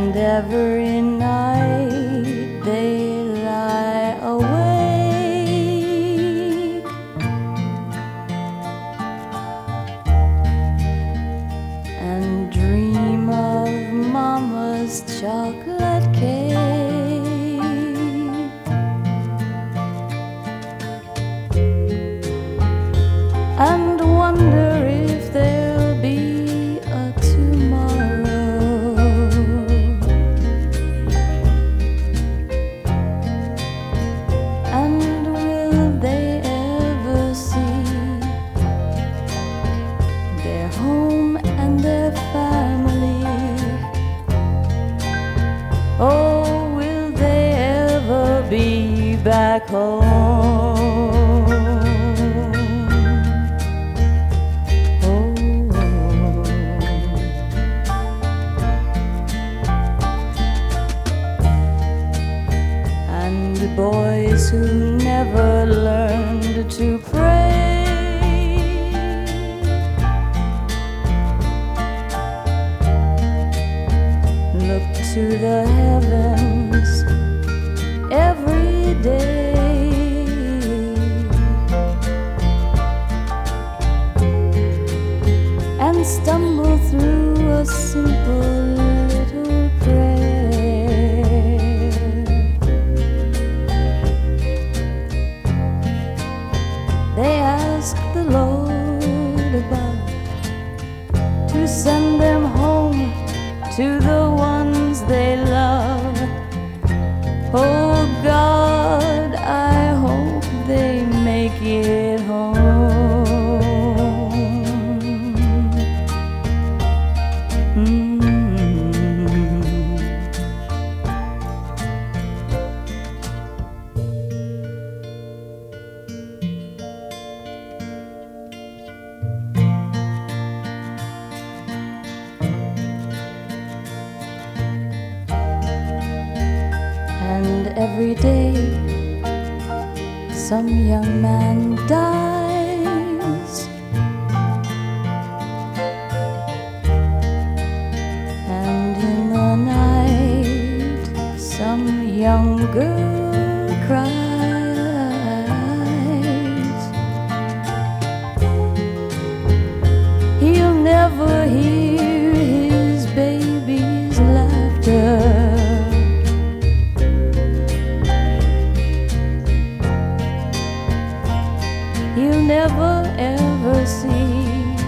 and every night they lie awake and dream of Mama's chocolate cake and wonder if there'll be a tomorrow. And will they ever see their home and their family? Oh, will they ever be back home? Boys who never learned to pray look to the heavens every day and stumble through a simple little prayer. They ask the Lord above to send them home to the ones they love. Oh God, I hope they make it home. And every day some young man dies, and in the night some young girl cries. He'll never hear his baby's laughter. He'll never ever see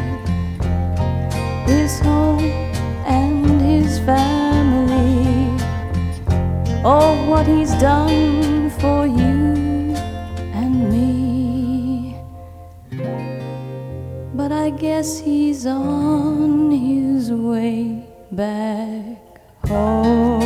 his home and his family, or what he's done for you and me. But I guess he's on his way back home.